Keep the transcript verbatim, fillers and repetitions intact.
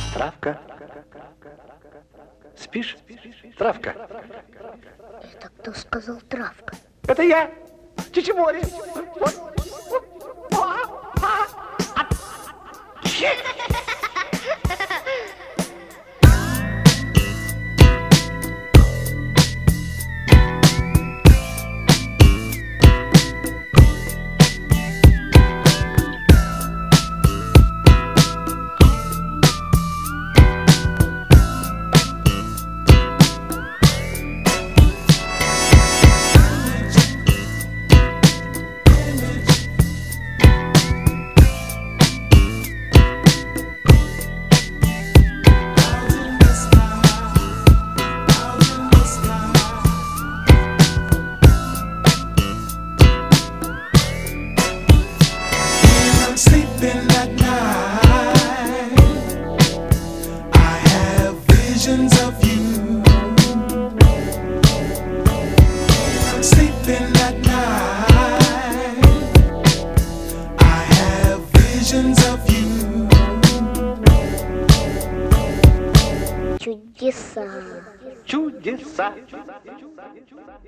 Травка. Спишь, травка? Это кто сказал травка? Это я, Чичимори. Sleeping at night, I have visions of you. Sleeping at night, I have visions of you. Чудеса. Чудеса.